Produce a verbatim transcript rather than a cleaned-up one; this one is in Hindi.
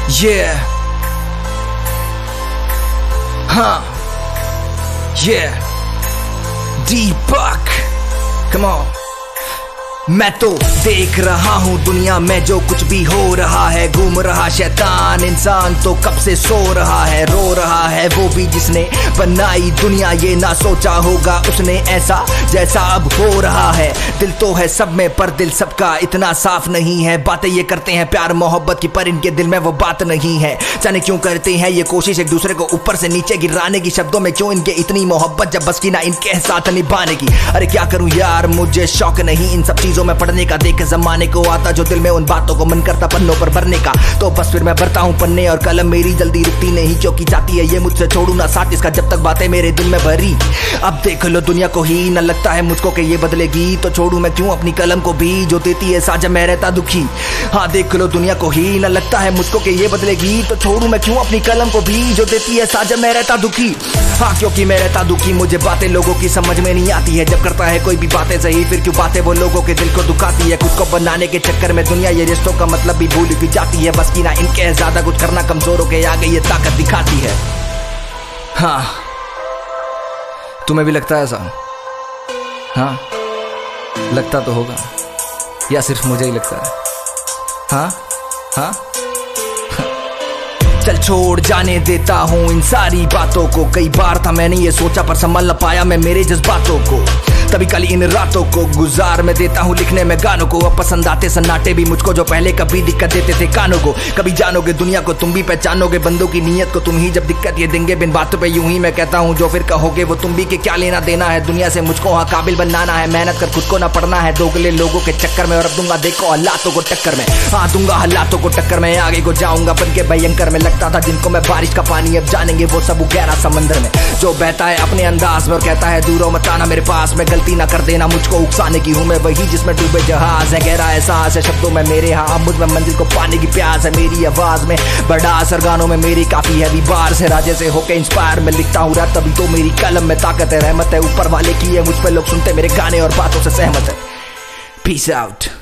Yeah. Huh. Yeah. Deepak. Come on. मैं तो देख रहा हूँ दुनिया में जो कुछ भी हो रहा है, घूम रहा शैतान इंसान तो कब से सो रहा है, रो रहा है वो भी जिसने बनाई दुनिया, ये ना सोचा होगा उसने ऐसा जैसा अब हो रहा है। दिल तो है सब में पर दिल सबका इतना साफ नहीं है, बातें ये करते हैं प्यार मोहब्बत की पर इनके दिल में वो बात नहीं है। जाने क्यों करते हैं ये कोशिश एक दूसरे को ऊपर से नीचे गिराने की, शब्दों में क्यों इनके इतनी मोहब्बत जब बस की ना इनके साथ निभाने की। अरे क्या करूं यार मुझे शौक नहीं इन सब चीजों में पढ़ने का, देख जमाने को आता जो दिल में उन बातों को मन करता पन्नों पर भरने का, तो बस फिर मैं भरता हूँ पन्ने और कलम मेरी जल्दी रुकती नहीं क्योंकि चाहती है ये मुझसे छोड़ू ना साथ इसका जब तक बातें मेरे दिल में भरी। अब देख लो दुनिया को ही न लगता है मुझको कि ये बदलेगी, तो छोड़ू मैं क्यों अपनी कलम को भी जो देती है साजा मैं रहता दुखी। हाँ देख लो दुनिया को ही न लगता है मुझको कि ये बदलेगी, तो छोड़ू मैं क्यों अपनी कलम को भी जो देती है साजा मैं रहता दुखी। हाँ क्योंकि मैं रहता दुखी, मुझे बातें लोगों की समझ में नहीं आती है, जब करता है कोई भी बातें सही फिर क्यों बातें वो लोगों के दिल को दुखाती है। खुद को बनाने के चक्कर में दुनिया ये रिश्तों का मतलब भी भूल भी जाती है, बस की ना इनके ज्यादा कुछ करना कमजोरों के आगे ये ताकत दिखाती है। हाँ तुम्हें भी लगता है ऐसा? हाँ लगता तो होगा, या सिर्फ मुझे ही लगता है? हाँ हाँ चल छोड़ जाने देता हूँ इन सारी बातों को, कई बार था मैंने ये सोचा पर संभाल न पाया मैं मेरे जज्बातों को, तभी कल इन रातों को गुजार में देता हूँ लिखने में गानों को। अब पसंद आते सन्नाटे भी मुझको जो पहले कभी दिक्कत देते थे कानों को, कभी जानोगे दुनिया को तुम भी पहचानोगे, बंदों की नीयत को तुम ही जब दिक्कत ये देंगे बिन बातों पे यूं ही मैं कहता हूँ जो फिर कहोगे वो तुम भी के क्या लेना देना है दुनिया से, मुझको हाँ काबिल बनाना है, मेहनत कर खुद को ना पढ़ना है दोगले लोगों के चक्कर में, और अब दूंगा देखो हालातों को टक्कर में, हाँ दूंगा हालातों को टक्कर में, आगे को जाऊंगा बन के भयंकर में। लगता था जिनको मैं बारिश का पानी अब जानेंगे वो सब गहरा समंदर में, जो बहता है अपने अंदाज में और कहता है दूरों मत आना मेरे पास में, गलती ना कर देना मुझको उकसाने की हूँ मैं वही जिसमें डूबे जहाज है, गहरा एहसास है शब्दों में मेरे, हाँ मुझ में मंजिल को पाने की प्यास है, मेरी आवाज में बड़ा असर गानों में मेरी काफी हैवी बार से, राजे से होके इंस्पायर में लिखता हूँ रात, तभी तो मेरी कलम में ताकत है, रहमत है ऊपर वाले की है, मुझ पे लोग सुनते मेरे गाने और बातों से सहमत है। Peace out.